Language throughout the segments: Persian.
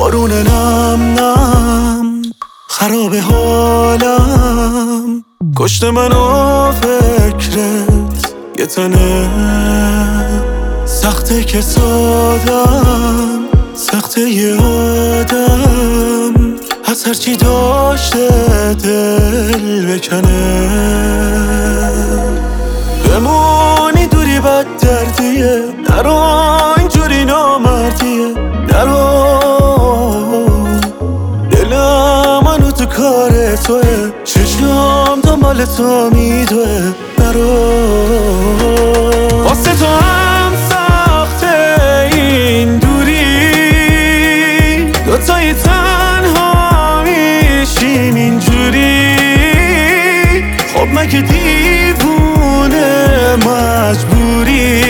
بارون نم نم خراب حالم، کشت منو فکرت یه تنه. سخته که سادم، سخته یه آدم از هرچی داشته دل بکنه. بمونی دوری بد دردیه، نرو اینجوری نامردیه، نرو. دلم منو تو کار توه، چشم دنبال تو میدوه، نرو. واسه تو هم سخته این دوری، دوتایی تنها میشیم اینجوری. خب مگه دیوونه مجبوری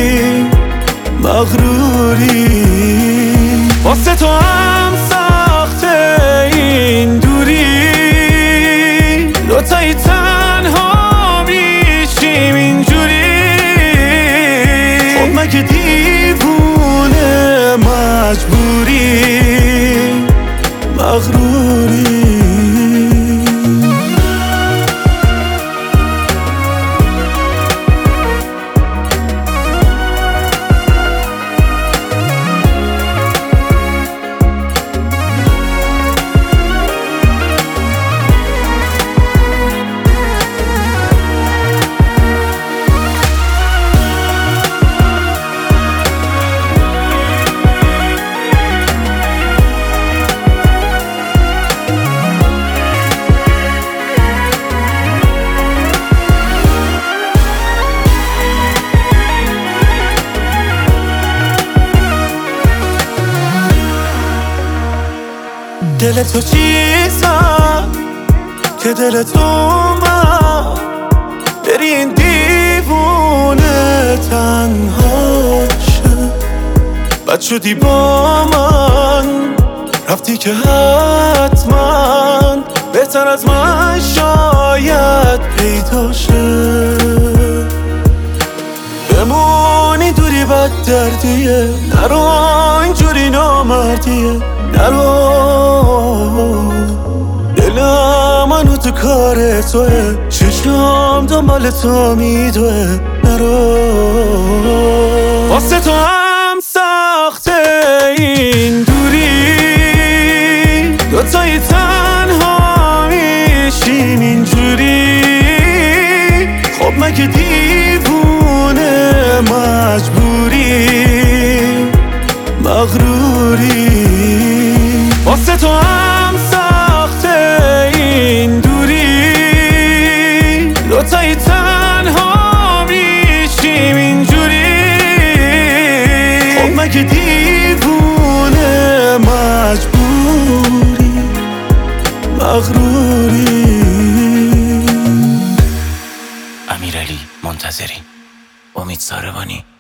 مغروری؟ واسه تو هم سخته این دوری، دوتایی تنها میشیم اینجوری. خب مگه دیوونه مجبوری مغروری؟ دل تو چیزم که دل تو من بری این دیوونه تنها شه. بد شدی با من، رفتی که حتما بهتر از من شاید پیدا شه. بمونی دوری بد دردیه، نرو اینجوری نامردیه، نرو. دلم منو تو کار توه، چشم دنبال تو میدوه، نرو. واسه تو هم سخته این دوری، دوتایی تنها میشیم اینجوری. خب مگه دیوونه مجبوری مغروری؟ واسه تو هم سخته این دوری، دوتایی تنها میشیم اینجوری. خب مگه دیوونه مجبوری مغروری؟ امیرعلی منتظری، امید ساربانی.